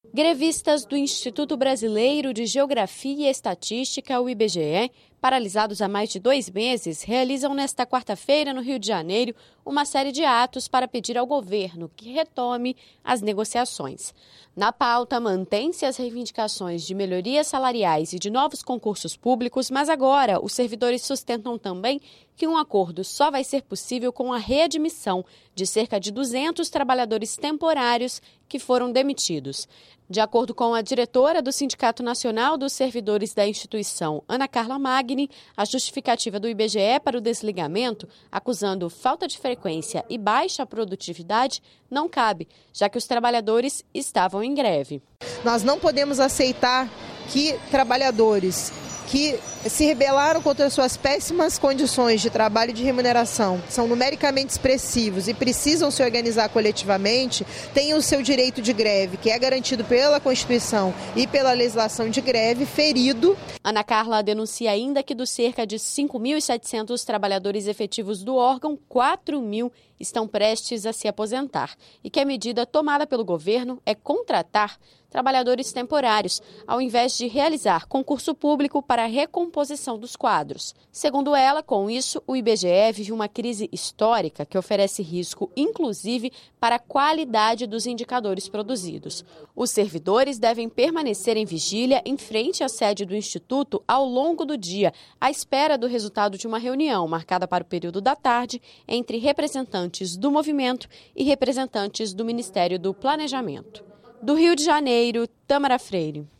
Grevistas do Instituto Brasileiro de Geografia e Estatística, o IBGE, paralisados há mais de 2 meses, realizam nesta quarta-feira, no Rio de Janeiro, uma série de atos para pedir ao governo que retome as negociações. Na pauta, mantém-se as reivindicações de melhorias salariais e de novos concursos públicos, mas agora os servidores sustentam também que um acordo só vai ser possível com a readmissão de cerca de 200 trabalhadores temporários que foram demitidos. De acordo com a diretora do Sindicato Nacional dos Servidores da instituição, Ana Carla Magni, a justificativa do IBGE para o desligamento, acusando falta de frequência e baixa produtividade, não cabe, já que os trabalhadores estavam em greve. Nós não podemos aceitar que trabalhadores que se rebelaram contra suas péssimas condições de trabalho e de remuneração, são numericamente expressivos e precisam se organizar coletivamente, tenham o seu direito de greve, que é garantido pela Constituição e pela legislação de greve, ferido. Ana Carla denuncia ainda que dos cerca de 5.700 trabalhadores efetivos do órgão, 4.000 estão prestes a se aposentar e que a medida tomada pelo governo é contratar trabalhadores temporários, ao invés de realizar concurso público para a recomposição dos quadros. Segundo ela, com isso, o IBGE vive uma crise histórica que oferece risco, inclusive, para a qualidade dos indicadores produzidos. Os servidores devem permanecer em vigília em frente à sede do Instituto ao longo do dia, à espera do resultado de uma reunião marcada para o período da tarde entre representantes do movimento e representantes do Ministério do Planejamento. Do Rio de Janeiro, Tâmara Freire.